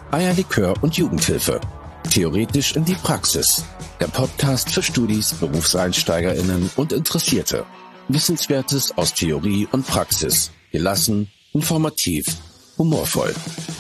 Eierlikör und Jugendhilfe. Theoretisch in die Praxis. Der Podcast für Studis, BerufseinsteigerInnen und Interessierte. Wissenswertes aus Theorie und Praxis. Gelassen, informativ, humorvoll.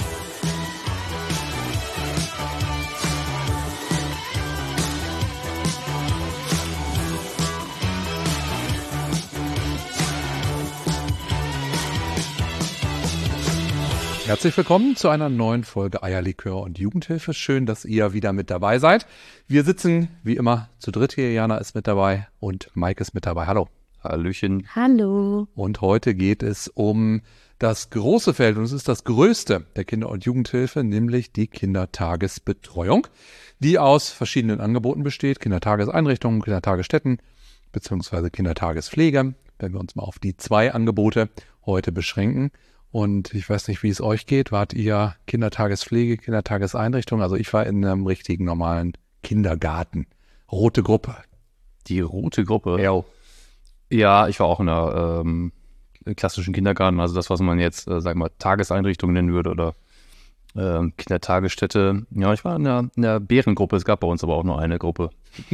Herzlich willkommen zu einer neuen Folge Eierlikör und Jugendhilfe. Schön, dass ihr wieder mit dabei seid. Wir sitzen wie immer zu dritt hier. Jana ist mit dabei und Mike ist mit dabei. Hallo. Hallöchen. Hallo. Und heute geht es um das große Feld, und es ist das größte der Kinder- und Jugendhilfe, nämlich die Kindertagesbetreuung, die aus verschiedenen Angeboten besteht. Kindertageseinrichtungen, Kindertagesstätten bzw. Kindertagespflege. Wenn wir uns mal auf die 2 Angebote heute beschränken. Und ich weiß nicht, wie es euch geht. Wart ihr Kindertagespflege, Kindertageseinrichtung? Also ich war in einem richtigen normalen Kindergarten. Rote Gruppe. Die rote Gruppe? Ja, ich war auch in einer klassischen Kindergarten. Also das, was man jetzt, Tageseinrichtung nennen würde oder Kindertagesstätte. Ja, ich war in der Bärengruppe. Es gab bei uns aber auch nur eine Gruppe.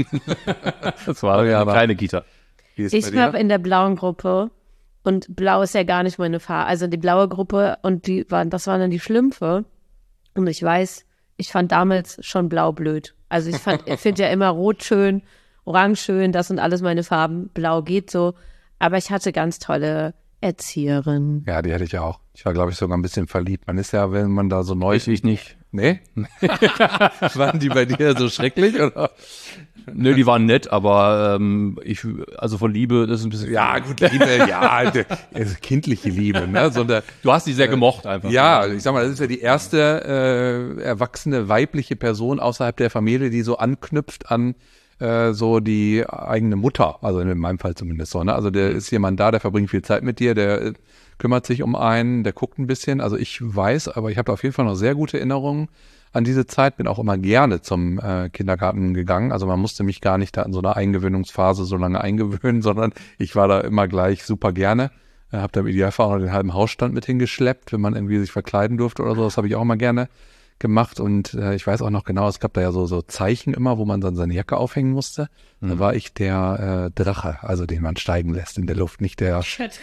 Das war eine kleine Kita. Ich war in der blauen Gruppe. Und blau ist ja gar nicht meine Farbe. Also die blaue Gruppe und das waren dann die Schlümpfe. Und ich weiß, ich fand damals schon blau blöd. Also ich finde ja immer rot schön, orange schön, das sind alles meine Farben. Blau geht so. Aber ich hatte ganz tolle Erzieherinnen. Ja, die hatte ich auch. Ich war, glaube ich, sogar ein bisschen verliebt. Man ist ja, wenn man da so neu... Ich nicht. Nee? Waren die bei dir so schrecklich, oder? Nö, die waren nett, aber also von Liebe, das ist ein bisschen... Ja, gut, Liebe, ja, kindliche Liebe, ne? Du hast die sehr gemocht einfach. Ja, ich sag mal, das ist ja die erste erwachsene weibliche Person außerhalb der Familie, die so anknüpft an so die eigene Mutter, also in meinem Fall zumindest so, ne? Also der ist jemand da, der verbringt viel Zeit mit dir, der kümmert sich um einen, der guckt ein bisschen. Also ich weiß, aber ich habe auf jeden Fall noch sehr gute Erinnerungen an diese Zeit, bin auch immer gerne zum Kindergarten gegangen. Also man musste mich gar nicht da in so einer Eingewöhnungsphase so lange eingewöhnen, sondern ich war da immer gleich super gerne. Habe da im Idealfall auch noch den halben Hausstand mit hingeschleppt, wenn man irgendwie sich verkleiden durfte oder so. Das habe ich auch immer gerne gemacht. Und ich weiß auch noch genau, es gab da ja so Zeichen immer, wo man dann seine Jacke aufhängen musste. Da war ich der Drache, also den man steigen lässt in der Luft, nicht der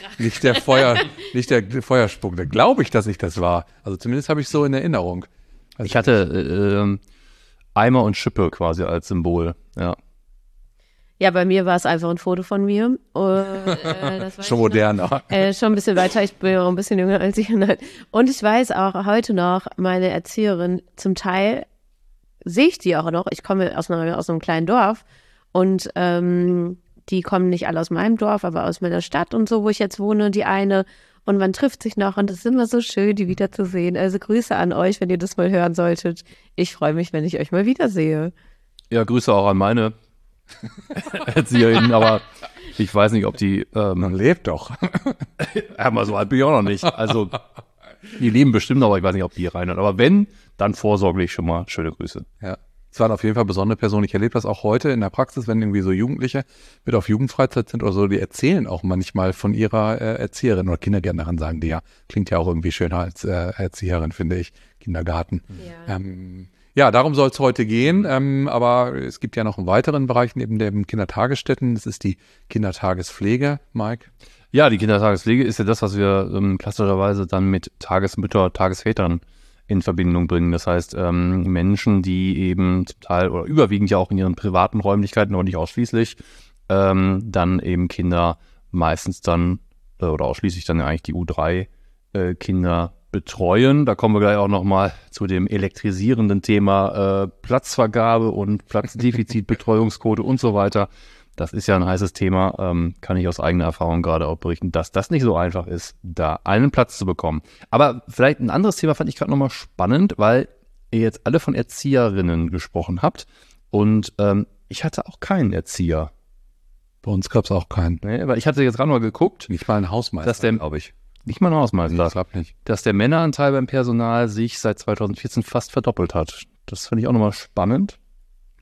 Feuerspuck. Da glaube ich, dass ich das war. Also zumindest habe ich so in Erinnerung. Also ich hatte Eimer und Schippe quasi als Symbol, ja. Ja, bei mir war es einfach ein Foto von mir. Das schon moderner. Schon ein bisschen weiter, ich bin auch ein bisschen jünger als ich. Und ich weiß auch heute noch, meine Erzieherin, zum Teil sehe ich die auch noch. Ich komme aus einem kleinen Dorf und die kommen nicht alle aus meinem Dorf, aber aus meiner Stadt und so, wo ich jetzt wohne, die eine. Und man trifft sich noch und es ist immer so schön, die wiederzusehen. Also Grüße an euch, wenn ihr das mal hören solltet. Ich freue mich, wenn ich euch mal wiedersehe. Ja, Grüße auch an meine Erzieherin, aber ich weiß nicht, ob die... Man lebt doch. Aber so alt bin ich auch noch nicht. Also, die leben bestimmt, aber ich weiß nicht, ob die reinhören. Aber wenn, dann vorsorglich schon mal schöne Grüße. Ja. Es waren auf jeden Fall besondere Personen. Ich erlebe das auch heute in der Praxis, wenn irgendwie so Jugendliche mit auf Jugendfreizeit sind oder so, die erzählen auch manchmal von ihrer Erzieherin oder Kindergärtnerin, sagen die ja. Klingt ja auch irgendwie schöner als Erzieherin, finde ich. Kindergarten. Ja. Ja, darum soll es heute gehen, aber es gibt ja noch einen weiteren Bereich neben den Kindertagesstätten. Das ist die Kindertagespflege, Mike. Ja, die Kindertagespflege ist ja das, was wir klassischerweise dann mit Tagesmütter, Tagesvätern in Verbindung bringen. Das heißt, Menschen, die eben zum Teil oder überwiegend ja auch in ihren privaten Räumlichkeiten, aber nicht ausschließlich, dann eben Kinder meistens dann oder ausschließlich dann eigentlich die U3 Kinder betreuen. Da kommen wir gleich auch nochmal zu dem elektrisierenden Thema Platzvergabe und Platzdefizit, Betreuungsquote und so weiter. Das ist ja ein heißes Thema, kann ich aus eigener Erfahrung gerade auch berichten, dass das nicht so einfach ist, da einen Platz zu bekommen. Aber vielleicht ein anderes Thema fand ich gerade nochmal spannend, weil ihr jetzt alle von Erzieherinnen gesprochen habt und ich hatte auch keinen Erzieher. Bei uns gab es auch keinen. Nee, weil ich hatte jetzt gerade mal geguckt. Nicht mal ein Hausmeister, glaube ich. Nicht mal ein Hausmeister. Ich glaube nicht. Dass der Männeranteil beim Personal sich seit 2014 fast verdoppelt hat. Das finde ich auch nochmal spannend.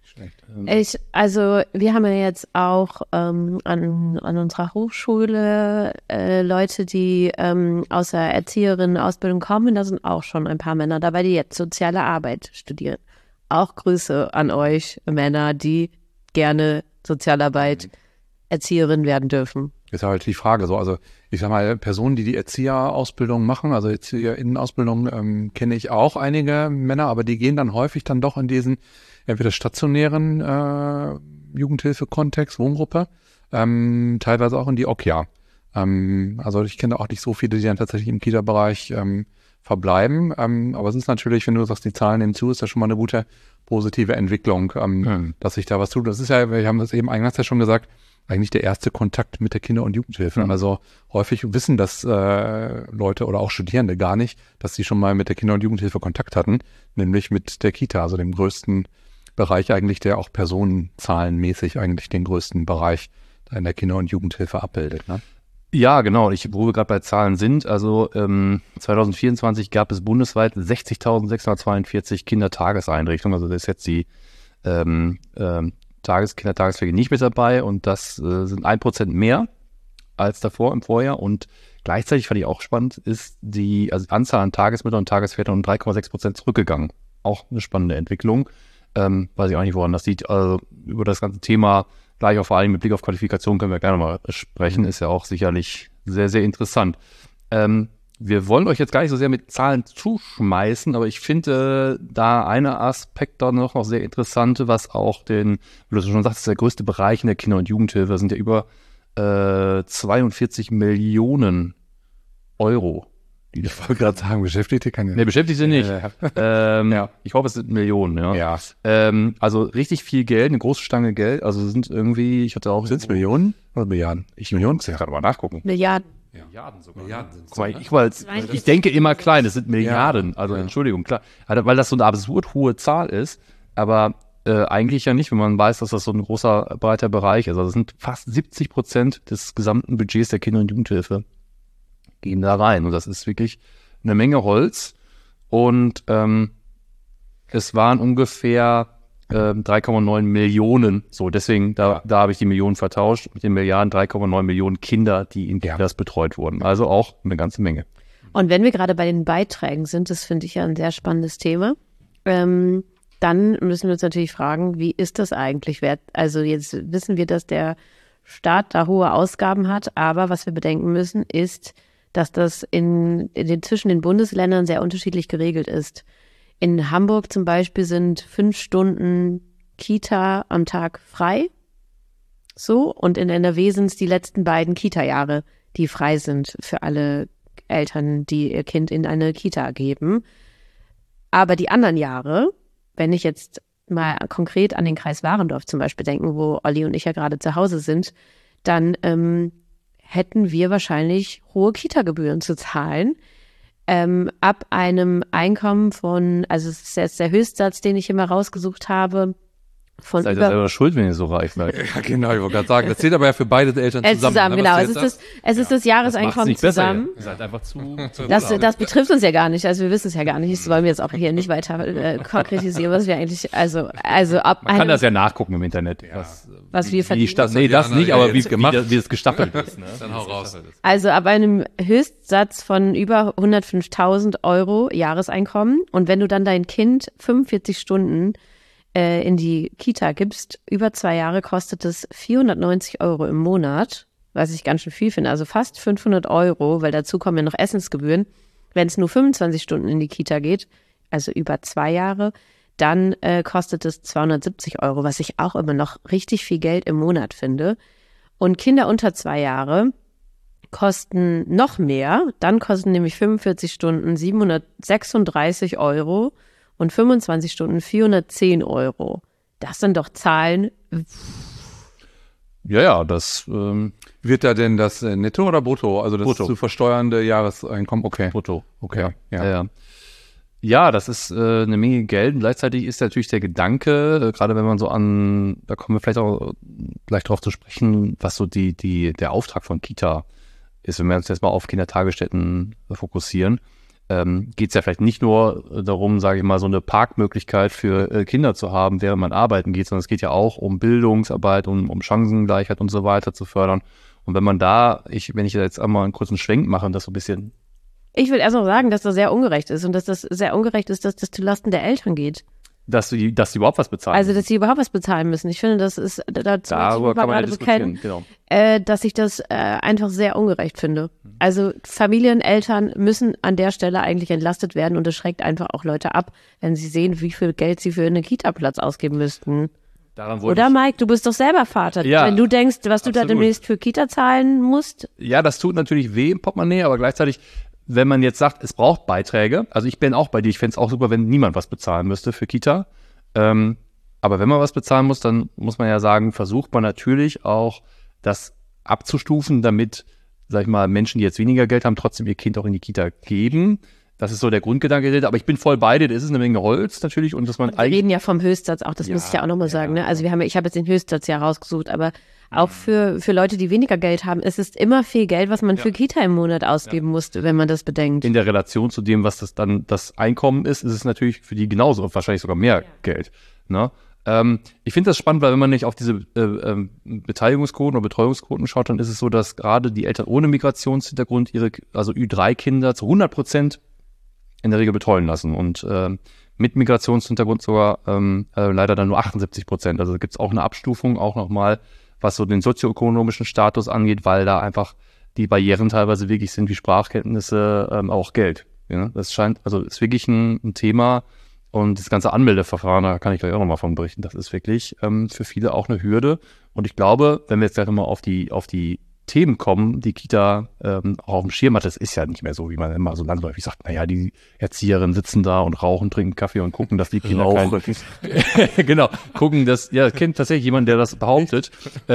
Wir haben ja jetzt auch an unserer Hochschule Leute, die aus der Erzieherinnen-Ausbildung kommen. Da sind auch schon ein paar Männer dabei, die jetzt soziale Arbeit studieren. Auch Grüße an euch Männer, die gerne Sozialarbeit Erzieherin werden dürfen. Ist halt die Frage so, also ich sag mal, Personen, die Erzieherausbildung machen, also Erzieherinnenausbildung, kenne ich auch einige Männer, aber die gehen dann häufig dann doch in diesen entweder stationären Jugendhilfe-Kontext, Wohngruppe, teilweise auch in die OKJA. Also ich kenne auch nicht so viele, die dann tatsächlich im Kita-Bereich verbleiben, aber es ist natürlich, wenn du sagst, die Zahlen nehmen zu, ist das schon mal eine gute positive Entwicklung, dass sich da was tut. Das ist ja, wir haben das eben eingangs ja schon gesagt, eigentlich der erste Kontakt mit der Kinder- und Jugendhilfe. Also häufig wissen das Leute oder auch Studierende gar nicht, dass sie schon mal mit der Kinder- und Jugendhilfe Kontakt hatten, nämlich mit der Kita, also dem größten Bereich eigentlich, der auch personenzahlenmäßig eigentlich den größten Bereich in der Kinder- und Jugendhilfe abbildet. Ne? Ja, genau. Wo wir gerade bei Zahlen sind, also 2024 gab es bundesweit 60.642 Kindertageseinrichtungen, also das ist jetzt die Kindertagespflege nicht mit dabei und das sind 1% mehr als davor im Vorjahr und gleichzeitig fand ich auch spannend, ist die Anzahl an Tagesmüttern und Tagesvätern um 3,6% zurückgegangen. Auch eine spannende Entwicklung. Weiß ich auch nicht, woran das liegt. Also über das ganze Thema, gleich auch vor allem mit Blick auf Qualifikation können wir gerne mal sprechen, ist ja auch sicherlich sehr, sehr interessant. Wir wollen euch jetzt gar nicht so sehr mit Zahlen zuschmeißen, aber ich finde da einer Aspekt da noch sehr interessant, was auch wie du schon sagst, der größte Bereich in der Kinder- und Jugendhilfe sind ja über 42 Millionen Euro. Ich wollte gerade sagen, Beschäftigte kann ja. Nee, Beschäftigte nicht. Ja. Ich hoffe, es sind Millionen, ja. Also richtig viel Geld, eine große Stange Geld. Also sind irgendwie, ich hatte auch. Sind es Millionen oder Milliarden? Millionen, muss ich gerade mal nachgucken. Milliarden. Ja. Milliarden sogar. Milliarden sind Guck mal, ich denke immer klein, das sind Milliarden. Also Entschuldigung, klar. Weil das so eine absurd hohe Zahl ist, aber eigentlich ja nicht, wenn man weiß, dass das so ein großer, breiter Bereich ist. Also es sind fast 70% des gesamten Budgets der Kinder- und Jugendhilfe gehen da rein. Und das ist wirklich eine Menge Holz. Und es waren ungefähr 3,9 Millionen. So, deswegen, da habe ich die Millionen vertauscht. Mit den Milliarden 3,9 Millionen Kinder, die in Kitas betreut wurden. Also auch eine ganze Menge. Und wenn wir gerade bei den Beiträgen sind, das finde ich ja ein sehr spannendes Thema, dann müssen wir uns natürlich fragen, wie ist das eigentlich wert? Also jetzt wissen wir, dass der Staat da hohe Ausgaben hat, aber was wir bedenken müssen, ist, dass das zwischen den Bundesländern sehr unterschiedlich geregelt ist. In Hamburg zum Beispiel sind 5 Stunden Kita am Tag frei. So, und in NRW sind es die letzten beiden Kita-Jahre, die frei sind für alle Eltern, die ihr Kind in eine Kita geben. Aber die anderen Jahre, wenn ich jetzt mal konkret an den Kreis Warendorf zum Beispiel denken, wo Olli und ich ja gerade zu Hause sind, dann hätten wir wahrscheinlich hohe Kita-Gebühren zu zahlen. Ab einem Einkommen von, also es ist jetzt der Höchstsatz, den ich immer rausgesucht habe, von Seid ihr selber schuld, wenn ihr so reich seid? Ja, genau, ich wollte gerade sagen, das zählt aber ja für beide Eltern zusammen. Genau, es ist das Jahreseinkommen zusammen. Ihr seid einfach zu Das betrifft uns ja gar nicht, also wir wissen es ja gar nicht. Das wollen wir jetzt auch hier nicht weiter konkretisieren, was wir eigentlich, also ab Man kann das ja nachgucken im Internet. was wir verdienen. Nee, das nicht, aber wie es gestaffelt ist. Ne? Dann hau raus. Also ab einem Höchstsatz von über 105.000 Euro Jahreseinkommen und wenn du dann dein Kind 45 Stunden in die Kita gibst, über 2 Jahre kostet es 490 Euro im Monat, was ich ganz schön viel finde, also fast 500 Euro, weil dazu kommen ja noch Essensgebühren. Wenn es nur 25 Stunden in die Kita geht, also über 2 Jahre, dann kostet es 270 Euro, was ich auch immer noch richtig viel Geld im Monat finde. Und Kinder unter 2 Jahre kosten noch mehr, dann kosten nämlich 45 Stunden 736 Euro und 25 Stunden 410 Euro. Das sind doch Zahlen. Ja, das Wird da denn das Netto oder Brutto? Also das Brutto. zu versteuernde Jahreseinkommen? Okay. Brutto. Okay. Ja. Ja, das ist eine Menge Geld. Und gleichzeitig ist natürlich der Gedanke, gerade wenn man so da kommen wir vielleicht auch gleich drauf zu sprechen, was so der Auftrag von Kita ist, wenn wir uns jetzt mal auf Kindertagesstätten fokussieren. geht es ja vielleicht nicht nur darum, sage ich mal, so eine Parkmöglichkeit für Kinder zu haben, während man arbeiten geht, sondern es geht ja auch um Bildungsarbeit, um Chancengleichheit und so weiter zu fördern. Und wenn man da, wenn ich jetzt einmal einen kurzen Schwenk mache und das so ein bisschen. Ich will erst noch sagen, dass das sehr ungerecht ist und dass das sehr ungerecht ist, dass das zulasten der Eltern geht. Dass die überhaupt was bezahlen. Also, dass sie überhaupt was bezahlen müssen. Ich finde, das ist dazu darüber kann man ja diskutieren, genau. Dass ich das einfach sehr ungerecht finde. Also Familien, Eltern müssen an der Stelle eigentlich entlastet werden und es schreckt einfach auch Leute ab, wenn sie sehen, wie viel Geld sie für einen Kita-Platz ausgeben müssten. Oder Mike, du bist doch selber Vater. Ja, wenn du denkst, was du absolut. da demnächst für Kita zahlen musst. Ja, das tut natürlich weh im Portemonnaie, aber gleichzeitig, wenn man jetzt sagt, es braucht Beiträge, also ich bin auch bei dir, ich fände es auch super, wenn niemand was bezahlen müsste für Kita. Aber wenn man was bezahlen muss, dann muss man ja sagen, versucht man natürlich auch, das abzustufen, damit, sag ich mal, Menschen, die jetzt weniger Geld haben, trotzdem ihr Kind auch in die Kita geben. Das ist so der Grundgedanke, aber ich bin voll bei dir, das ist eine Menge Holz natürlich und dass man wir reden ja vom Höchstsatz auch, das muss ich ja auch nochmal sagen. Ne? Also ich habe jetzt den Höchstsatz ja rausgesucht, aber auch für Leute, die weniger Geld haben, es ist immer viel Geld, was man für Kita im Monat ausgeben muss, wenn man das bedenkt. In der Relation zu dem, was das dann das Einkommen ist es natürlich für die genauso, wahrscheinlich sogar mehr Geld. Ne? Ich finde das spannend, weil wenn man nicht auf diese Beteiligungsquoten oder Betreuungsquoten schaut, dann ist es so, dass gerade die Eltern ohne Migrationshintergrund also Ü3-Kinder zu 100% in der Regel betreuen lassen und mit Migrationshintergrund sogar leider dann nur 78%. Also gibt es auch eine Abstufung, auch nochmal, was so den sozioökonomischen Status angeht, weil da einfach die Barrieren teilweise wirklich sind, wie Sprachkenntnisse, auch Geld. Ja? Das ist wirklich ein Thema. Und das ganze Anmeldeverfahren, da kann ich gleich auch nochmal von berichten, das ist wirklich für viele auch eine Hürde. Und ich glaube, wenn wir jetzt gleich nochmal auf die Themen kommen, die Kita auch auf dem Schirm hat, das ist ja nicht mehr so, wie man immer so landläufig sagt, naja, die Erzieherinnen sitzen da und rauchen, trinken Kaffee und gucken, dass die Kinder genau, gucken, dass, kennt tatsächlich jemand, der das behauptet.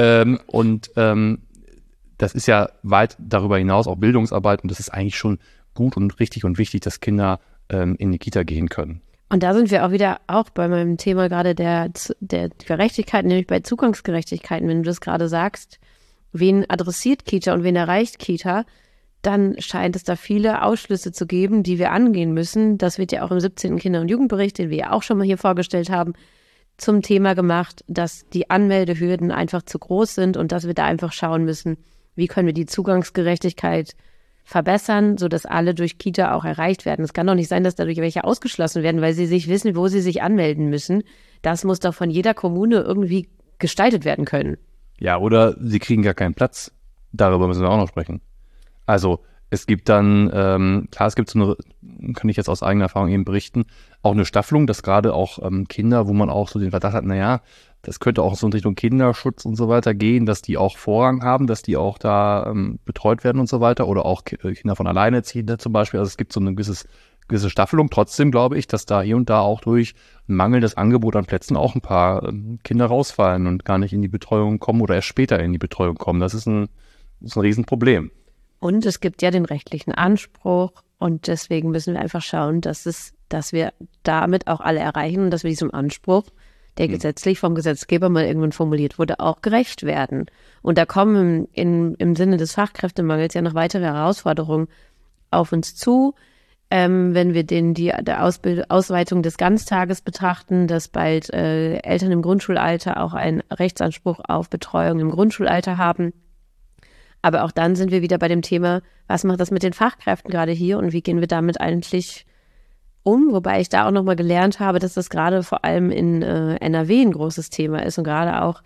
Das ist ja weit darüber hinaus auch Bildungsarbeit und das ist eigentlich schon gut und richtig und wichtig, dass Kinder in die Kita gehen können. Und da sind wir auch wieder bei meinem Thema gerade der Gerechtigkeit, nämlich bei Zugangsgerechtigkeiten, wenn du das gerade sagst, wen adressiert Kita und wen erreicht Kita, dann scheint es da viele Ausschlüsse zu geben, die wir angehen müssen. Das wird ja auch im 17. Kinder- und Jugendbericht, den wir ja auch schon mal hier vorgestellt haben, zum Thema gemacht, dass die Anmeldehürden einfach zu groß sind und dass wir da einfach schauen müssen, wie können wir die Zugangsgerechtigkeit verbessern, sodass alle durch Kita auch erreicht werden. Es kann doch nicht sein, dass dadurch welche ausgeschlossen werden, weil sie sich wissen, wo sie sich anmelden müssen. Das muss doch von jeder Kommune irgendwie gestaltet werden können. Ja, oder sie kriegen gar keinen Platz. Darüber müssen wir auch noch sprechen. Also es gibt dann, klar, es gibt so eine, kann ich jetzt aus eigener Erfahrung eben berichten, auch eine Staffelung, dass gerade auch Kinder, wo man auch so den Verdacht hat, naja, das könnte auch so in Richtung Kinderschutz und so weiter gehen, dass die auch Vorrang haben, dass die auch da betreut werden und so weiter oder auch Kinder von Alleinerziehenden zum Beispiel. Also es gibt so eine gewisse Staffelung. Trotzdem glaube ich, dass da hier und da auch durch mangelndes Angebot an Plätzen auch ein paar Kinder rausfallen und gar nicht in die Betreuung kommen oder erst später in die Betreuung kommen. Das ist ein Riesenproblem. Und es gibt ja den rechtlichen Anspruch und deswegen müssen wir einfach schauen, dass wir damit auch alle erreichen und dass wir diesem Anspruch, der gesetzlich vom Gesetzgeber mal irgendwann formuliert wurde, auch gerecht werden. Und da kommen im Sinne des Fachkräftemangels ja noch weitere Herausforderungen auf uns zu. Wenn wir die Ausweitung des Ganztages betrachten, dass bald Eltern im Grundschulalter auch einen Rechtsanspruch auf Betreuung im Grundschulalter haben. Aber auch dann sind wir wieder bei dem Thema, was macht das mit den Fachkräften gerade hier und wie gehen wir damit eigentlich um? Wobei ich da auch nochmal gelernt habe, dass das gerade vor allem in NRW ein großes Thema ist und gerade auch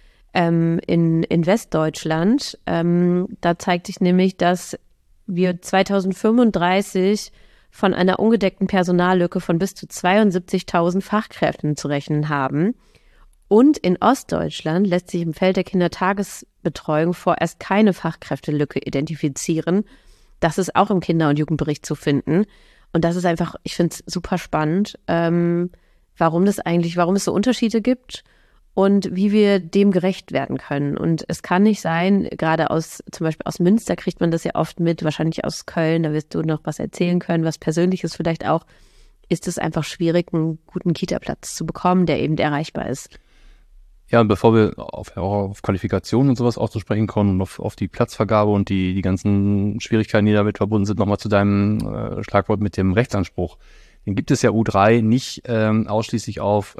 in Westdeutschland. Da zeigt sich nämlich, dass wir 2035 von einer ungedeckten Personallücke von bis zu 72.000 Fachkräften zu rechnen haben. Und in Ostdeutschland lässt sich im Feld der Kindertagesbetreuung vorerst keine Fachkräftelücke identifizieren. Das ist auch im Kinder- und Jugendbericht zu finden. Und das ist einfach, ich finde es super spannend, warum es so Unterschiede gibt und wie wir dem gerecht werden können. Und es kann nicht sein, gerade zum Beispiel aus Münster kriegt man das ja oft mit, wahrscheinlich aus Köln, da wirst du noch was erzählen können, was Persönliches vielleicht auch, ist es einfach schwierig, einen guten Kita-Platz zu bekommen, der eben erreichbar ist. Ja, und bevor wir auf Qualifikationen und sowas auch zu sprechen kommen und auf die Platzvergabe und die ganzen Schwierigkeiten, die damit verbunden sind, nochmal zu deinem Schlagwort mit dem Rechtsanspruch. Den gibt es ja U3 nicht ausschließlich auf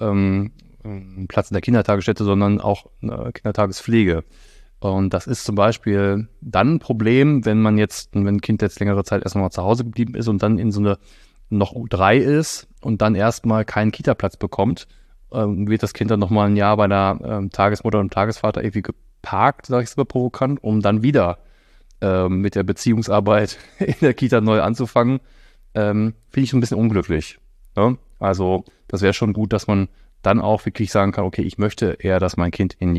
Platz in der Kindertagesstätte, sondern auch Kindertagespflege. Und das ist zum Beispiel dann ein Problem, wenn ein Kind jetzt längere Zeit erst mal zu Hause geblieben ist und dann in so eine noch U3 ist und dann erstmal keinen Kita-Platz bekommt, wird das Kind dann nochmal ein Jahr bei der Tagesmutter und Tagesvater irgendwie geparkt, sage ich es mal provokant, um dann wieder mit der Beziehungsarbeit in der Kita neu anzufangen, finde ich so ein bisschen unglücklich. Ne? Also das wäre schon gut, dass man dann auch wirklich sagen kann, okay, ich möchte eher, dass mein Kind in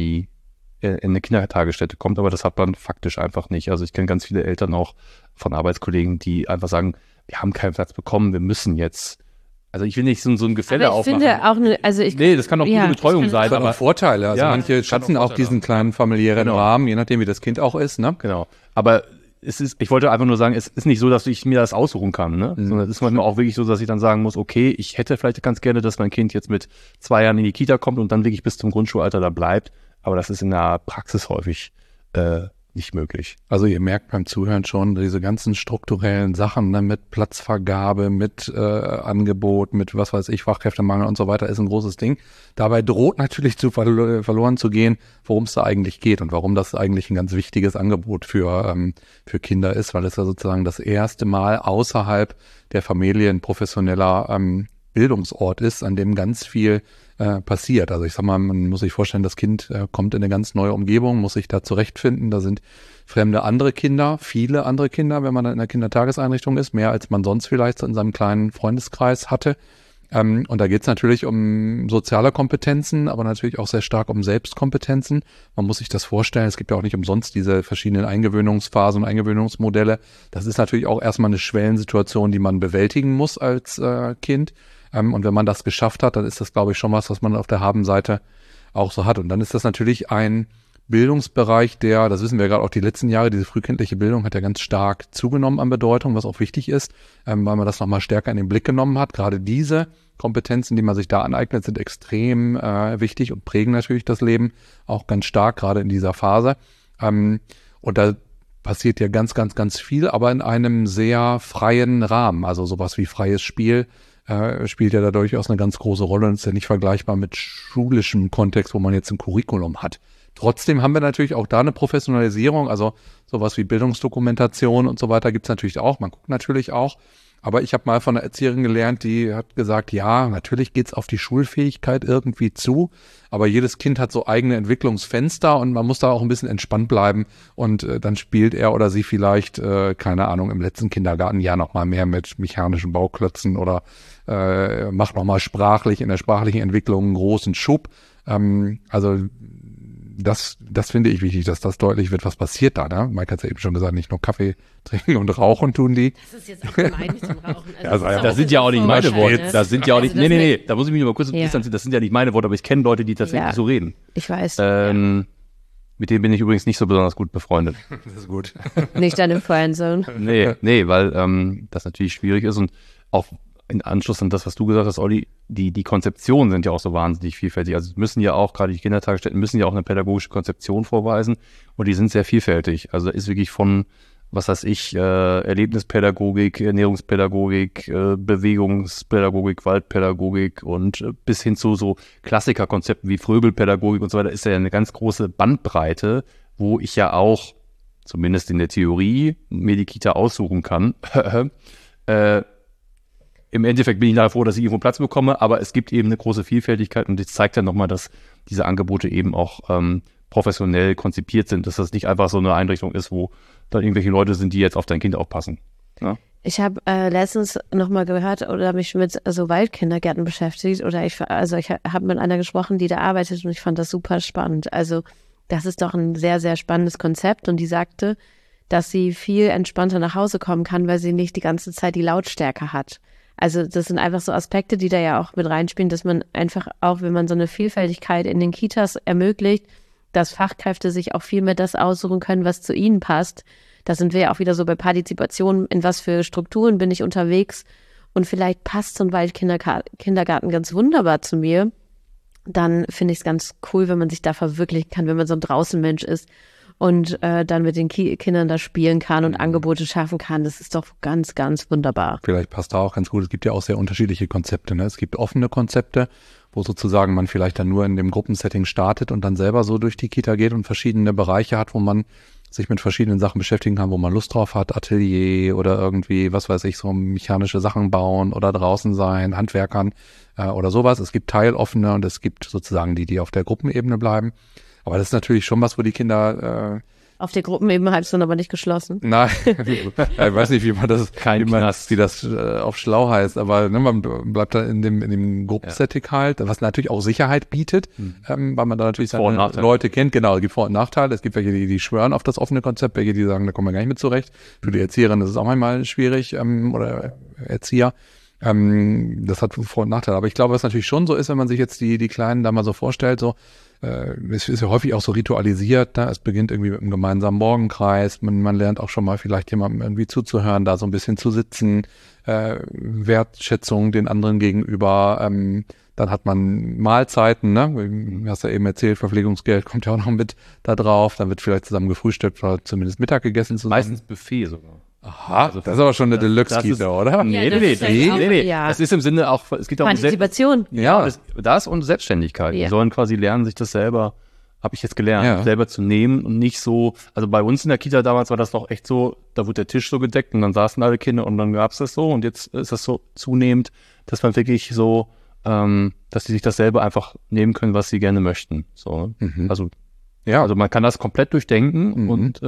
eine Kindertagesstätte kommt, aber das hat man faktisch einfach nicht. Also ich kenne ganz viele Eltern auch von Arbeitskollegen, die einfach sagen, wir haben keinen Platz bekommen, wir müssen jetzt. Also ich will nicht so ein Gefälle aufmachen. Ich finde auch nee, das kann auch gute Betreuung sein. Das hat auch Vorteile. Also manche schätzen auch diesen kleinen familiären Rahmen, je nachdem wie das Kind auch ist, ne? Genau. Aber ich wollte einfach nur sagen, es ist nicht so, dass ich mir das aussuchen kann, ne? Sondern es ist manchmal auch wirklich so, dass ich dann sagen muss, okay, ich hätte vielleicht ganz gerne, dass mein Kind jetzt mit 2 Jahren in die Kita kommt und dann wirklich bis zum Grundschulalter da bleibt. Aber das ist in der Praxis häufig nicht möglich. Also ihr merkt beim Zuhören schon, diese ganzen strukturellen Sachen, ne, mit Platzvergabe, mit Angebot, mit was weiß ich, Fachkräftemangel und so weiter, ist ein großes Ding. Dabei droht natürlich verloren zu gehen, worum es da eigentlich geht und warum das eigentlich ein ganz wichtiges Angebot für Kinder ist, weil es ja sozusagen das erste Mal außerhalb der Familie ein professioneller Bildungsort ist, an dem ganz viel passiert. Also ich sag mal, man muss sich vorstellen, das Kind kommt in eine ganz neue Umgebung, muss sich da zurechtfinden. Da sind fremde andere Kinder, viele andere Kinder, wenn man dann in einer Kindertageseinrichtung ist, mehr als man sonst vielleicht so in seinem kleinen Freundeskreis hatte. Und da geht es natürlich um soziale Kompetenzen, aber natürlich auch sehr stark um Selbstkompetenzen. Man muss sich das vorstellen, es gibt ja auch nicht umsonst diese verschiedenen Eingewöhnungsphasen und Eingewöhnungsmodelle. Das ist natürlich auch erstmal eine Schwellensituation, die man bewältigen muss als Kind. Und wenn man das geschafft hat, dann ist das, glaube ich, schon was man auf der Habenseite auch so hat. Und dann ist das natürlich ein Bildungsbereich, das wissen wir gerade auch die letzten Jahre, diese frühkindliche Bildung hat ja ganz stark zugenommen an Bedeutung, was auch wichtig ist, weil man das nochmal stärker in den Blick genommen hat. Gerade diese Kompetenzen, die man sich da aneignet, sind extrem wichtig und prägen natürlich das Leben auch ganz stark, gerade in dieser Phase. Und da passiert ja ganz, ganz, ganz viel, aber in einem sehr freien Rahmen. Also sowas wie freies Spiel spielt ja da durchaus eine ganz große Rolle und ist ja nicht vergleichbar mit schulischem Kontext, wo man jetzt ein Curriculum hat. Trotzdem haben wir natürlich auch da eine Professionalisierung, also sowas wie Bildungsdokumentation und so weiter gibt's natürlich auch. Man guckt natürlich auch, aber ich habe mal von einer Erzieherin gelernt, die hat gesagt, ja, natürlich geht's auf die Schulfähigkeit irgendwie zu, aber jedes Kind hat so eigene Entwicklungsfenster und man muss da auch ein bisschen entspannt bleiben und dann spielt er oder sie vielleicht, keine Ahnung, im letzten Kindergartenjahr noch mal mehr mit mechanischen Bauklötzen oder macht noch mal in der sprachlichen Entwicklung einen großen Schub. Also das finde ich wichtig, dass das deutlich wird, was passiert da. Ne? Mike hat ja eben schon gesagt, nicht nur Kaffee trinken und rauchen tun die. Das ist jetzt auch gemein mit dem Rauchen. Also das sind ja auch nicht meine Worte. Ne? Das sind ja auch nicht, nee, da muss ich mich mal kurz distanzieren. Das sind ja nicht meine Worte, aber ich kenne Leute, die tatsächlich so reden. Ich weiß. Mit denen bin ich übrigens nicht so besonders gut befreundet. Das ist gut. Nicht deine Friendzone. Nee, weil das natürlich schwierig ist und auch in Anschluss an das, was du gesagt hast, Olli, die Konzeptionen sind ja auch so wahnsinnig vielfältig. Also müssen ja auch, gerade die Kindertagesstätten müssen ja auch eine pädagogische Konzeption vorweisen und die sind sehr vielfältig. Also da ist wirklich von, was weiß ich, Erlebnispädagogik, Ernährungspädagogik, Bewegungspädagogik, Waldpädagogik und bis hin zu so Klassikerkonzepten wie Fröbelpädagogik und so weiter ist ja eine ganz große Bandbreite, wo ich ja auch, zumindest in der Theorie, mir die Kita aussuchen kann. Im Endeffekt bin ich nachher froh, dass ich irgendwo Platz bekomme, aber es gibt eben eine große Vielfältigkeit und das zeigt dann nochmal, dass diese Angebote eben auch professionell konzipiert sind, dass das nicht einfach so eine Einrichtung ist, wo dann irgendwelche Leute sind, die jetzt auf dein Kind aufpassen. Ja? Ich habe letztens nochmal gehört oder mich mit so Waldkindergärten beschäftigt ich habe mit einer gesprochen, die da arbeitet und ich fand das super spannend. Also das ist doch ein sehr, sehr spannendes Konzept und die sagte, dass sie viel entspannter nach Hause kommen kann, weil sie nicht die ganze Zeit die Lautstärke hat. Also das sind einfach so Aspekte, die da ja auch mit reinspielen, dass man einfach auch, wenn man so eine Vielfältigkeit in den Kitas ermöglicht, dass Fachkräfte sich auch viel mehr das aussuchen können, was zu ihnen passt. Da sind wir ja auch wieder so bei Partizipation, in was für Strukturen bin ich unterwegs und vielleicht passt so ein Waldkindergarten ganz wunderbar zu mir, dann finde ich es ganz cool, wenn man sich da verwirklichen kann, wenn man so ein Draußenmensch ist und dann mit den Kindern da spielen kann und Angebote schaffen kann. Das ist doch ganz, ganz wunderbar. Vielleicht passt da auch ganz gut. Es gibt ja auch sehr unterschiedliche Konzepte. Ne? Es gibt offene Konzepte, wo sozusagen man vielleicht dann nur in dem Gruppensetting startet und dann selber so durch die Kita geht und verschiedene Bereiche hat, wo man sich mit verschiedenen Sachen beschäftigen kann, wo man Lust drauf hat, Atelier oder irgendwie, was weiß ich, so mechanische Sachen bauen oder draußen sein, Handwerkern oder sowas. Es gibt teiloffene und es gibt sozusagen die auf der Gruppenebene bleiben. Aber das ist natürlich schon was, wo die Kinder auf der Gruppenebene halt sind aber nicht geschlossen. Nein, ich weiß nicht, wie man das, wie das auf schlau heißt, aber ne, man bleibt da in dem Gruppensetting halt, was natürlich auch Sicherheit bietet, weil man da natürlich seine Leute kennt. Genau, es gibt Vor- und Nachteile. Es gibt welche, die schwören auf das offene Konzept, welche, die sagen, da kommen wir gar nicht mit zurecht. Für die Erzieherin ist es auch manchmal schwierig, oder Erzieher. Das hat Vor- und Nachteile. Aber ich glaube, was natürlich schon so ist, wenn man sich jetzt die Kleinen da mal so vorstellt, so, es ist ja häufig auch so ritualisiert, ne? Es beginnt irgendwie mit einem gemeinsamen Morgenkreis, man lernt auch schon mal vielleicht jemandem irgendwie zuzuhören, da so ein bisschen zu sitzen, Wertschätzung den anderen gegenüber, dann hat man Mahlzeiten, ne? Du hast ja eben erzählt, Verpflegungsgeld kommt ja auch noch mit da drauf, dann wird vielleicht zusammen gefrühstückt oder zumindest Mittag gegessen zusammen. Meistens Buffet sogar. Aha, also das ist aber schon eine Deluxe-Kita, oder? Nee. Ja. Das ist im Sinne auch, es geht auch Partizipation. das und Selbstständigkeit. Ja. Die sollen quasi lernen, sich das selber, habe ich jetzt gelernt, selber zu nehmen und nicht so, also bei uns in der Kita damals war das noch echt so, da wurde der Tisch so gedeckt und dann saßen alle Kinder und dann gab's das so und jetzt ist das so zunehmend, dass man wirklich so, dass sie sich das selber einfach nehmen können, was sie gerne möchten. So, also man kann das komplett durchdenken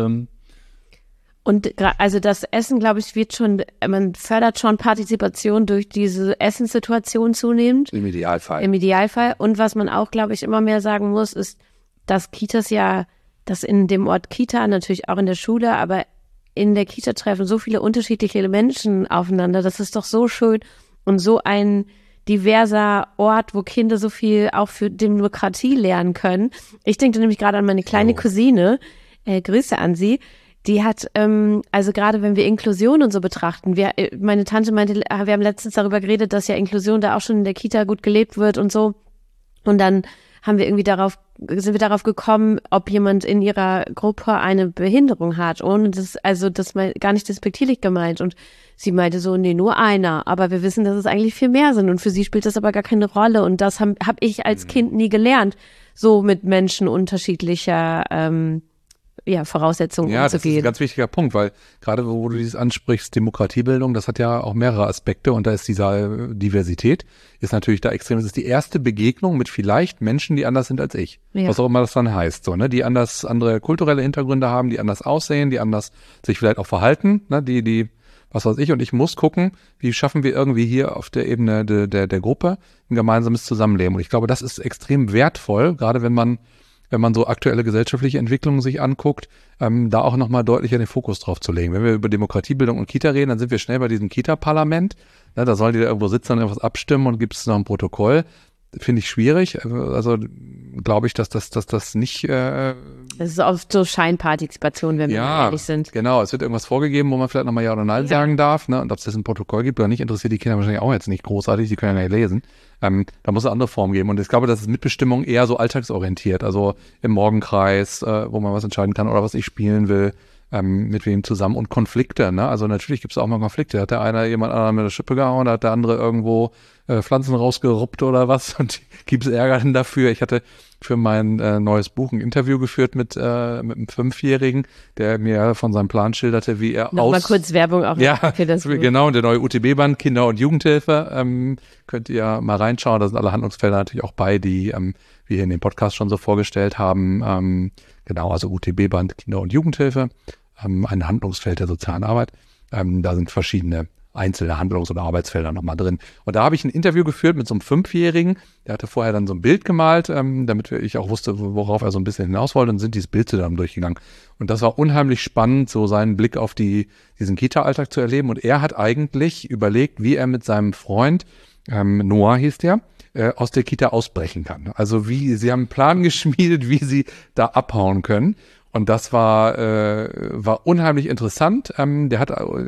Und also das Essen, glaube ich, man fördert schon Partizipation durch diese Essenssituation zunehmend. Im Idealfall. Im Idealfall. Und was man auch, glaube ich, immer mehr sagen muss, ist, dass Kitas dass in dem Ort Kita, natürlich auch in der Schule, aber in der Kita treffen so viele unterschiedliche Menschen aufeinander. Das ist doch so schön und so ein diverser Ort, wo Kinder so viel auch für Demokratie lernen können. Ich denke nämlich gerade an meine kleine Cousine, Grüße an sie. Die hat, also gerade wenn wir Inklusion und so betrachten, meine Tante meinte, wir haben letztens darüber geredet, dass ja Inklusion da auch schon in der Kita gut gelebt wird und so. Und dann sind wir darauf gekommen, ob jemand in ihrer Gruppe eine Behinderung hat. Und das gar nicht despektierlich gemeint. Und sie meinte so, nee, nur einer. Aber wir wissen, dass es eigentlich viel mehr sind. Und für sie spielt das aber gar keine Rolle. Und das hab ich als Kind nie gelernt, so mit Menschen unterschiedlicher Voraussetzungen umzugehen. Ja, das ist ein ganz wichtiger Punkt, weil gerade wo du dieses ansprichst, Demokratiebildung, das hat ja auch mehrere Aspekte und da ist diese Diversität, ist natürlich da extrem. Das ist die erste Begegnung mit vielleicht Menschen, die anders sind als ich. Ja. Was auch immer das dann heißt, so, ne, die andere kulturelle Hintergründe haben, die anders aussehen, die anders sich vielleicht auch verhalten, ne, die was weiß ich, und ich muss gucken, wie schaffen wir irgendwie hier auf der Ebene der Gruppe ein gemeinsames Zusammenleben. Und ich glaube, das ist extrem wertvoll, gerade wenn man so aktuelle gesellschaftliche Entwicklungen sich anguckt, da auch nochmal deutlicher den Fokus drauf zu legen. Wenn wir über Demokratiebildung und Kita reden, dann sind wir schnell bei diesem Kita-Parlament. Ne, da sollen die da irgendwo sitzen und irgendwas abstimmen und gibt es noch ein Protokoll. Finde ich schwierig. Also glaube ich, dass das nicht... das ist oft so Scheinpartizipation, wenn wir ehrlich sind. Genau. Es wird irgendwas vorgegeben, wo man vielleicht nochmal Ja oder Nein sagen darf. Ne? Und ob es das ein Protokoll gibt oder nicht, interessiert die Kinder wahrscheinlich auch jetzt nicht großartig. Die können ja nicht lesen. Da muss es andere Formen geben. Und ich glaube, das ist Mitbestimmung eher so alltagsorientiert. Also im Morgenkreis, wo man was entscheiden kann oder was ich spielen will. Mit wem zusammen und Konflikte, ne? Also natürlich gibt es auch mal Konflikte. Hat der eine jemand anderen mit der Schippe gehauen, hat der andere irgendwo Pflanzen rausgeruppt oder was und gibt es Ärger denn dafür? Ich hatte für mein neues Buch ein Interview geführt mit einem 5-Jährigen, der mir von seinem Plan schilderte, wie er Nochmal kurz Werbung auch für das Buch. Genau, der neue UTB-Band Kinder- und Jugendhilfe. Könnt ihr mal reinschauen. Da sind alle Handlungsfelder natürlich auch bei, die wir hier in dem Podcast schon so vorgestellt haben. Genau, also UTB-Band Kinder- und Jugendhilfe, ein Handlungsfeld der sozialen Arbeit. Da sind verschiedene einzelne Handlungs- oder Arbeitsfelder nochmal drin. Und da habe ich ein Interview geführt mit so einem 5-Jährigen, der hatte vorher dann so ein Bild gemalt, damit ich auch wusste, worauf er so ein bisschen hinaus wollte, und sind dieses Bild zusammen durchgegangen. Und das war unheimlich spannend, so seinen Blick auf diesen Kita-Alltag zu erleben. Und er hat eigentlich überlegt, wie er mit seinem Freund, Noah hieß der, aus der Kita ausbrechen kann. Also sie haben einen Plan geschmiedet, wie sie da abhauen können. Und das war unheimlich interessant. Der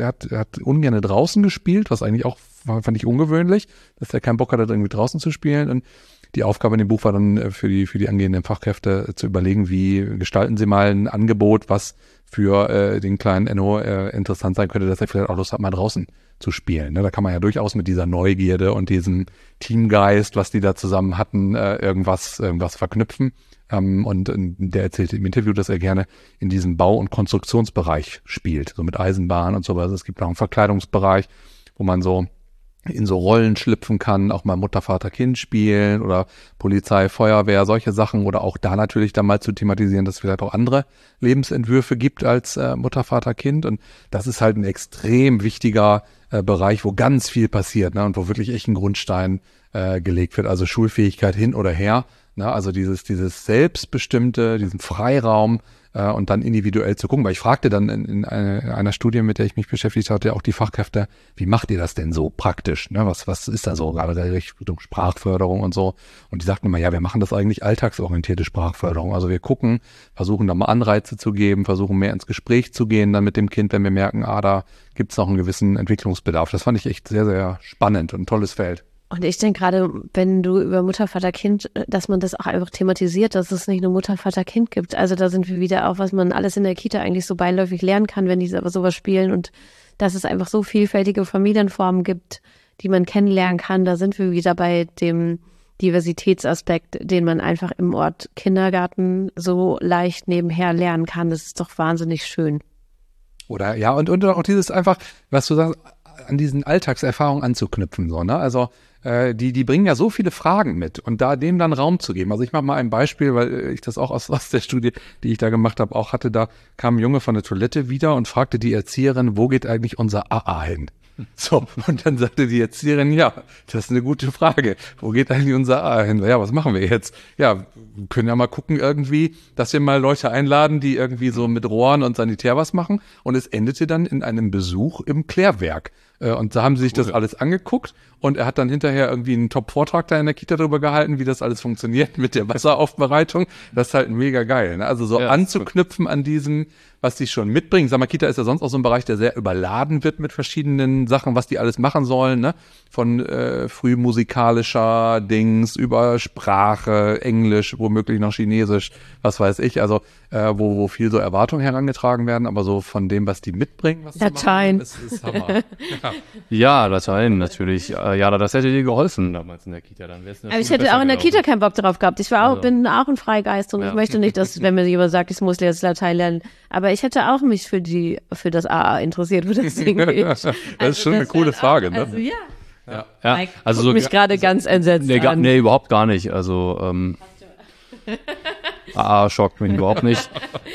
hat ungern draußen gespielt, was eigentlich auch fand ich ungewöhnlich, dass er keinen Bock hatte, irgendwie draußen zu spielen. Und die Aufgabe in dem Buch war dann für die angehenden Fachkräfte zu überlegen, wie gestalten sie mal ein Angebot, was für den kleinen Enno interessant sein könnte, dass er vielleicht auch Lust hat, mal draußen zu spielen. Ne? Da kann man ja durchaus mit dieser Neugierde und diesem Teamgeist, was die da zusammen hatten, irgendwas verknüpfen. Und der erzählte im Interview, dass er gerne in diesem Bau- und Konstruktionsbereich spielt, so mit Eisenbahn und sowas. Es gibt auch einen Verkleidungsbereich, wo man so in so Rollen schlüpfen kann, auch mal Mutter, Vater, Kind spielen oder Polizei, Feuerwehr, solche Sachen oder auch da natürlich dann mal zu thematisieren, dass es vielleicht auch andere Lebensentwürfe gibt als Mutter, Vater, Kind und das ist halt ein extrem wichtiger Bereich, wo ganz viel passiert, ne, und wo wirklich echt ein Grundstein gelegt wird, also Schulfähigkeit hin oder her, ne, also dieses Selbstbestimmte, diesen Freiraum und dann individuell zu gucken, weil ich fragte dann in einer Studie, mit der ich mich beschäftigt hatte, auch die Fachkräfte, wie macht ihr das denn so praktisch? Ne? Was ist da so, gerade der Richtung Sprachförderung und so? Und die sagten immer, ja, wir machen das eigentlich alltagsorientierte Sprachförderung. Also wir gucken, versuchen da mal Anreize zu geben, versuchen mehr ins Gespräch zu gehen dann mit dem Kind, wenn wir merken, da gibt's noch einen gewissen Entwicklungsbedarf. Das fand ich echt sehr, sehr spannend und ein tolles Feld. Und ich denke gerade, wenn du über Mutter, Vater, Kind, dass man das auch einfach thematisiert, dass es nicht nur Mutter, Vater, Kind gibt. Also da sind wir wieder auch, was man alles in der Kita eigentlich so beiläufig lernen kann, wenn die sowas spielen und dass es einfach so vielfältige Familienformen gibt, die man kennenlernen kann. Da sind wir wieder bei dem Diversitätsaspekt, den man einfach im Ort Kindergarten so leicht nebenher lernen kann. Das ist doch wahnsinnig schön. Oder ja, und auch dieses einfach, was du sagst, an diesen Alltagserfahrungen anzuknüpfen, so, ne? Also die bringen ja so viele Fragen mit und da dem dann Raum zu geben. Also ich mache mal ein Beispiel, weil ich das auch aus der Studie, die ich da gemacht habe, auch hatte, da kam ein Junge von der Toilette wieder und fragte die Erzieherin, wo geht eigentlich unser AA hin? So, und dann sagte die Erzieherin, ja, das ist eine gute Frage. Wo geht eigentlich unser AA hin? Ja, was machen wir jetzt? Ja, wir können ja mal gucken irgendwie, dass wir mal Leute einladen, die irgendwie so mit Rohren und Sanitär was machen. Und es endete dann in einem Besuch im Klärwerk. Und da haben sie sich das alles angeguckt und er hat dann hinterher irgendwie einen Top-Vortrag da in der Kita darüber gehalten, wie das alles funktioniert mit der Wasseraufbereitung. Das ist halt mega geil, ne? Also so ja, anzuknüpfen an diesem, was die schon mitbringen. Sag mal, Kita ist ja sonst auch so ein Bereich, der sehr überladen wird mit verschiedenen Sachen, was die alles machen sollen, ne? Von frühmusikalischer Dings über Sprache, Englisch, womöglich noch Chinesisch, was weiß ich. Also wo viel so Erwartungen herangetragen werden, aber so von dem, was die mitbringen, was Latein. Ist Hammer. Ja, Latein natürlich. Ja, das hätte dir geholfen damals in der Kita. Dann wär's aber ich hätte auch in der Kita keinen Bock drauf gehabt. Ich bin auch ein Freigeist und ich möchte nicht, dass, wenn mir jemand sagt, ich muss jetzt Latein lernen. Aber ich hätte auch mich für das AA interessiert, für das Ding. Das ist schon eine coole Frage, ne? Also, ja. Ja, also so mich gerade ganz entsetzt an. Nee, überhaupt gar nicht. Also schockt mich überhaupt nicht.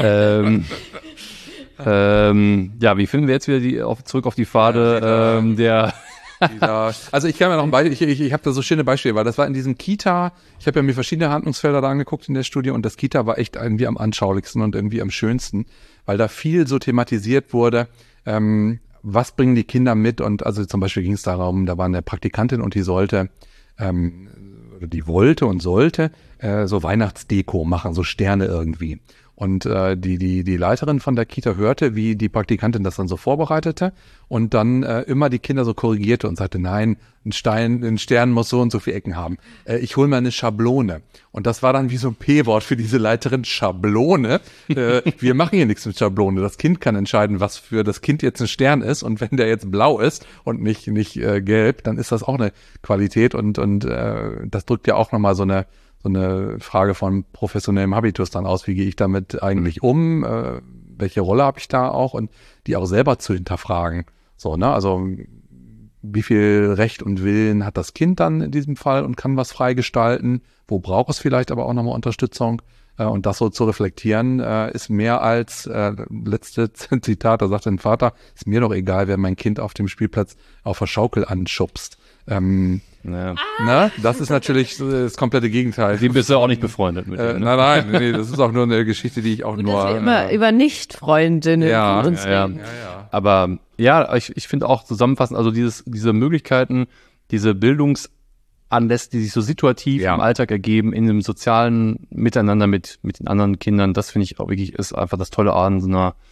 Ja, wie finden wir jetzt wieder zurück auf die Pfade der also ich kann mir noch ein Beispiel, ich habe da so schöne Beispiele, weil das war in diesem Kita, ich habe ja mir verschiedene Handlungsfelder da angeguckt in der Studie und das Kita war echt irgendwie am anschaulichsten und irgendwie am schönsten, weil da viel so thematisiert wurde, was bringen die Kinder mit und also zum Beispiel ging es darum, da war eine Praktikantin und die sollte die wollte und sollte so Weihnachtsdeko machen, so Sterne irgendwie. Und die Leiterin von der Kita hörte, wie die Praktikantin das dann so vorbereitete und dann immer die Kinder so korrigierte und sagte, nein, ein Stern muss so und so viele Ecken haben. Ich hole mir eine Schablone. Und das war dann wie so ein P-Wort für diese Leiterin, Schablone. Wir machen hier nichts mit Schablone. Das Kind kann entscheiden, was für das Kind jetzt ein Stern ist. Und wenn der jetzt blau ist und nicht gelb, dann ist das auch eine Qualität. Und das drückt ja auch nochmal so eine Frage von professionellem Habitus dann aus, wie gehe ich damit eigentlich um, welche Rolle habe ich da auch und die auch selber zu hinterfragen. So, ne, also wie viel Recht und Willen hat das Kind dann in diesem Fall und kann was freigestalten, wo braucht es vielleicht aber auch nochmal Unterstützung und das so zu reflektieren, ist mehr als, letzte Zitat, da sagte ein Vater, ist mir doch egal, wer mein Kind auf dem Spielplatz auf der Schaukel anschubst. Ja. Na, das ist natürlich das komplette Gegenteil. Die bist du auch nicht befreundet mit denen, ne? Nein, das ist auch nur eine Geschichte, die ich auch nur... Dass wir immer über Nicht-Freundinnen uns reden. Ja. Aber ja, ich finde auch zusammenfassend, also diese Möglichkeiten, diese Bildungsanlässe, die sich so situativ im Alltag ergeben, in einem sozialen Miteinander mit den anderen Kindern, das finde ich auch wirklich, ist einfach das Tolle an so einer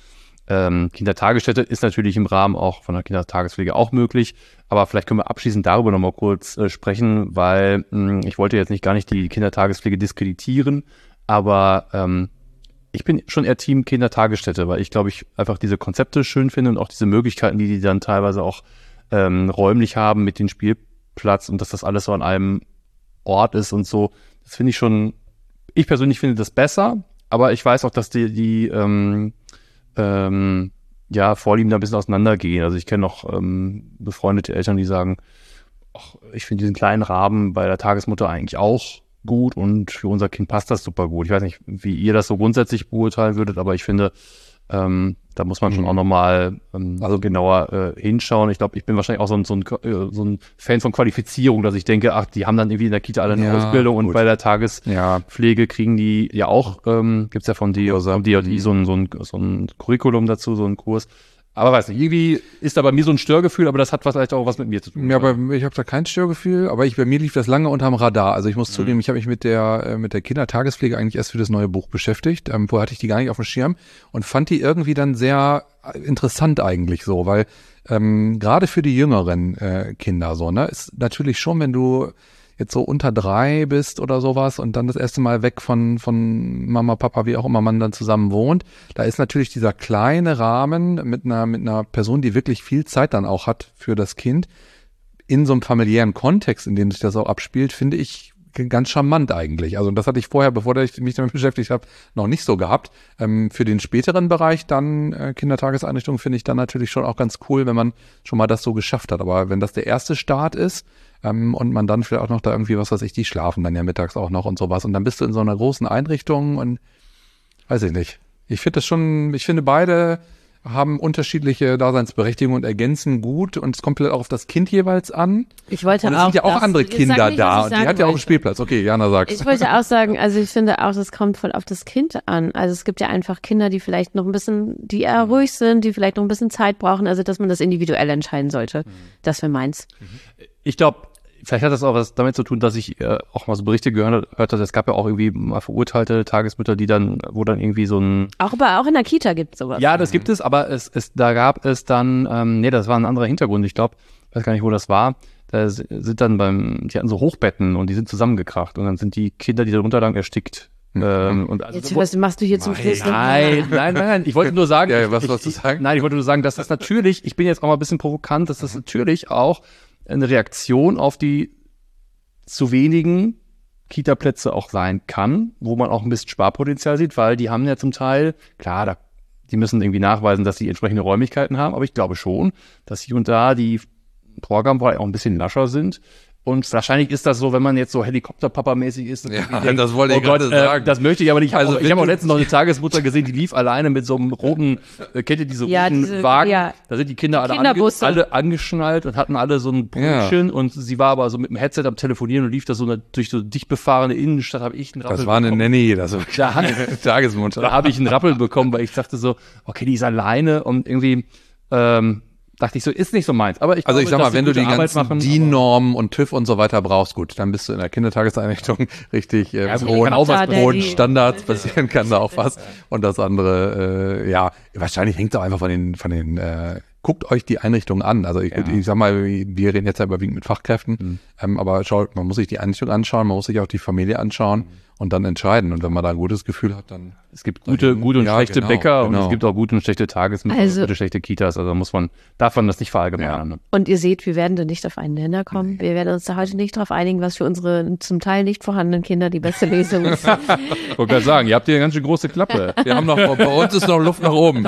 Kindertagesstätte ist natürlich im Rahmen auch von der Kindertagespflege auch möglich, aber vielleicht können wir abschließend darüber nochmal kurz sprechen, weil ich wollte jetzt gar nicht die Kindertagespflege diskreditieren, aber ich bin schon eher Team Kindertagesstätte, weil ich glaube, ich einfach diese Konzepte schön finde und auch diese Möglichkeiten, die dann teilweise auch räumlich haben mit dem Spielplatz und dass das alles so an einem Ort ist und so. Das finde ich schon, ich persönlich finde das besser, aber ich weiß auch, dass die Vorlieben da ein bisschen auseinandergehen. Also ich kenne noch befreundete Eltern, die sagen, ach, ich finde diesen kleinen Rahmen bei der Tagesmutter eigentlich auch gut und für unser Kind passt das super gut. Ich weiß nicht, wie ihr das so grundsätzlich beurteilen würdet, aber ich finde, da muss man schon auch nochmal genauer hinschauen. Ich glaube, ich bin wahrscheinlich auch so ein Fan von Qualifizierung, dass ich denke, ach, die haben dann irgendwie in der Kita alle eine Ausbildung und bei der Tagespflege kriegen die ja auch, gibt's ja von DOD so ein Curriculum dazu, so einen Kurs. Aber weiß nicht, irgendwie ist da bei mir so ein Störgefühl, aber das hat vielleicht auch was mit mir zu tun. Ja, aber ich habe da kein Störgefühl, aber bei mir lief das lange unterm Radar. Also ich muss zugeben, ich habe mich mit der Kindertagespflege eigentlich erst für das neue Buch beschäftigt. Vorher hatte ich die gar nicht auf dem Schirm und fand die irgendwie dann sehr interessant eigentlich so, weil gerade für die jüngeren Kinder so, ne, ist natürlich schon, wenn du jetzt so unter 3 bist oder sowas und dann das erste Mal weg von Mama, Papa, wie auch immer man dann zusammen wohnt, da ist natürlich dieser kleine Rahmen mit einer Person, die wirklich viel Zeit dann auch hat für das Kind, in so einem familiären Kontext, in dem sich das auch abspielt, finde ich ganz charmant eigentlich. Also das hatte ich vorher, bevor ich mich damit beschäftigt habe, noch nicht so gehabt. Für den späteren Bereich dann Kindertageseinrichtungen finde ich dann natürlich schon auch ganz cool, wenn man schon mal das so geschafft hat. Aber wenn das der erste Start ist, und man dann vielleicht auch noch da irgendwie, was weiß ich, die schlafen dann ja mittags auch noch und sowas. Und dann bist du in so einer großen Einrichtung und weiß ich nicht. Ich finde beide haben unterschiedliche Daseinsberechtigungen und ergänzen gut und es kommt vielleicht auch auf das Kind jeweils an. Ich wollte und es auch. sind ja auch andere Kinder nicht, da und die hat ja auch einen Spielplatz. Okay, Jana sagt's. Ich wollte auch sagen, also ich finde auch, das kommt voll auf das Kind an. Also es gibt ja einfach Kinder, die vielleicht noch ein bisschen, die eher ruhig sind, die vielleicht noch ein bisschen Zeit brauchen, also dass man das individuell entscheiden sollte. Das wäre meins. Ich glaube, vielleicht hat das auch was damit zu tun, dass ich auch mal so Berichte gehört habe. Es gab ja auch irgendwie mal verurteilte Tagesmütter, wo dann irgendwie so ein... Aber auch in der Kita gibt es sowas. Ja, das gibt es, aber da gab es dann, das war ein anderer Hintergrund, ich glaube, ich weiß gar nicht, wo das war. Da sind dann die hatten so Hochbetten und die sind zusammengekracht und dann sind die Kinder, die darunter lagen, erstickt. Und also, jetzt, was machst du hier zum Schluss? Nein. Ich wollte nur sagen... was wolltest du sagen? Nein, ich wollte nur sagen, dass das natürlich, ich bin jetzt auch mal ein bisschen provokant, dass das natürlich auch eine Reaktion auf die zu wenigen Kita-Plätze auch sein kann, wo man auch ein bisschen Sparpotenzial sieht, weil die haben ja zum Teil, klar, die müssen irgendwie nachweisen, dass sie entsprechende Räumlichkeiten haben, aber ich glaube schon, dass hier und da die Programmbereiche auch ein bisschen lascher sind. Und wahrscheinlich ist das so, wenn man jetzt so Helikopterpapa-mäßig ist. Ja, das wollte ich gerade sagen. Das möchte ich aber nicht. Also ich habe auch letztens noch eine Tagesmutter gesehen, die lief alleine mit so einem roten, kennt ihr diese roten Wagen? Ja. Da sind die Kinder alle angeschnallt und hatten alle so ein Brötchen und sie war aber so mit dem Headset am Telefonieren und lief da so durch so dicht befahrene Innenstadt, habe ich einen Rappel bekommen. Das war eine Nanny, das war eine Tagesmutter. Da habe ich einen Rappel bekommen, weil ich dachte so, okay, die ist alleine und irgendwie, dachte ich so, ist nicht so meins. Aber ich sag mal, wenn du die ganzen DIN-Normen und TÜV und so weiter brauchst, gut, dann bist du in der Kindertageseinrichtung richtig hohen Standards, passieren kann da auch was. Und das andere, wahrscheinlich hängt es auch einfach von den guckt euch die Einrichtung an. Also ich sag mal, wir reden jetzt ja überwiegend mit Fachkräften, aber man muss sich die Einrichtung anschauen, man muss sich auch die Familie anschauen und dann entscheiden. Und wenn man da ein gutes Gefühl hat, dann... Es gibt gute und schlechte Bäcker und es gibt auch gute und schlechte Tagesmütter und gute, schlechte Kitas. Also darf man das nicht verallgemeinern. Ja. Und ihr seht, wir werden da nicht auf einen Nenner kommen. Wir werden uns da heute nicht darauf einigen, was für unsere zum Teil nicht vorhandenen Kinder die beste Lösung ist. Ich wollte gerade sagen, ihr habt hier eine ganz schön große Klappe. Wir haben bei uns ist noch Luft nach oben.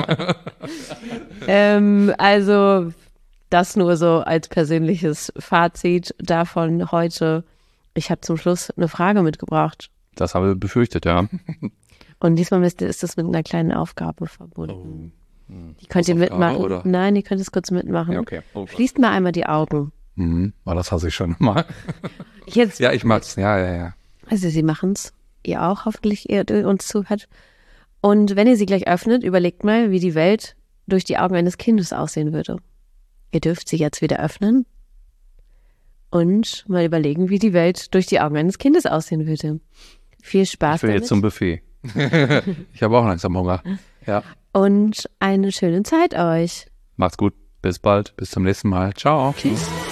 Also das nur so als persönliches Fazit davon heute. Ich habe zum Schluss eine Frage mitgebracht. Das habe ich befürchtet, ja. Und diesmal ist das mit einer kleinen Aufgabe verbunden. Die könnt ihr mitmachen. Oder? Nein, ihr könnt es kurz mitmachen. Ja, okay. Schließt mal einmal die Augen. Das hasse ich schon mal. Jetzt, ja, ich mag's. Ja. Also sie machen's. Ihr auch, hoffentlich, ihr uns zuhört. Und wenn ihr sie gleich öffnet, überlegt mal, wie die Welt durch die Augen eines Kindes aussehen würde. Ihr dürft sie jetzt wieder öffnen und mal überlegen, wie die Welt durch die Augen eines Kindes aussehen würde. Viel Spaß damit. Ich will jetzt zum Buffet. Ich habe auch langsam Hunger. Ja. und eine schöne Zeit euch. Macht's gut. Bis bald. Bis zum nächsten Mal. Ciao. Tschüss.